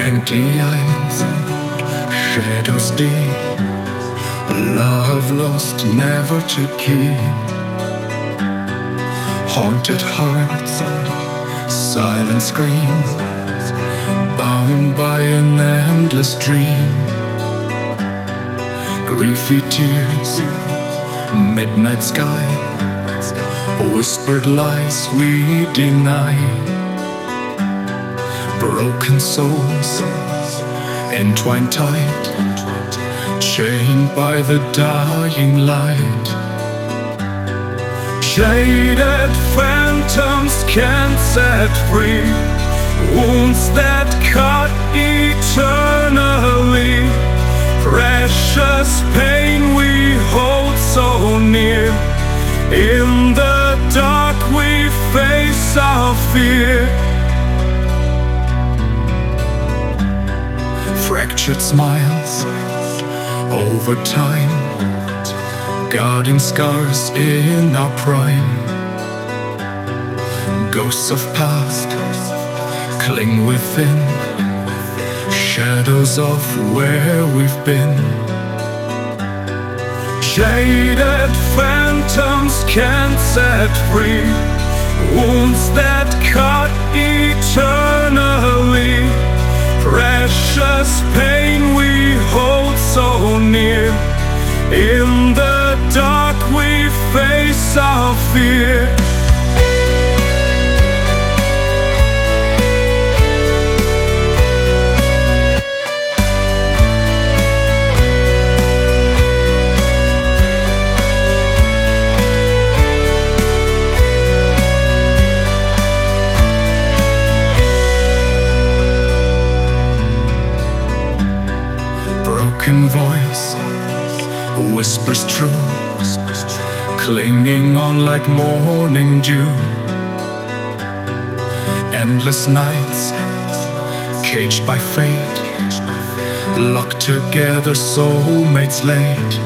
Empty eyes, shadows deep, love lost never to keep. Haunted hearts, silent screams, bound by an endless dream. Griefy tears, midnight sky, whispered lies we deny. Broken souls, entwined tight, chained by the dying light. Jaded phantoms can't set free wounds that cut eternally. Precious pain we hold so near. In the dark we face our fear. Fractured smiles over time, guarding scars in our prime. Ghosts of past cling within, shadows of where we've been. Jaded phantoms can't set free wounds that cut eternally. Precious pain we hold so near. In the dark we face our fear. Broken voice whispers true, clinging on like morning dew. Endless nights, caged by fate, locked together, soulmates late.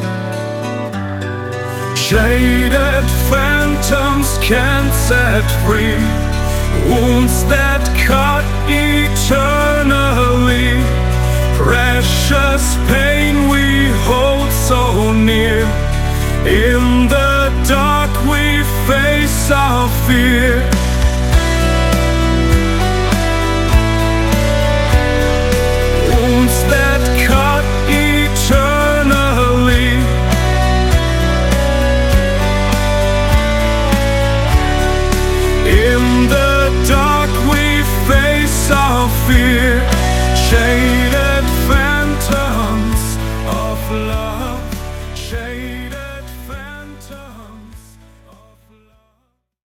Jaded phantoms can't set free wounds that cut eternally. Precious pain we hold so near. In the dark we face our fear.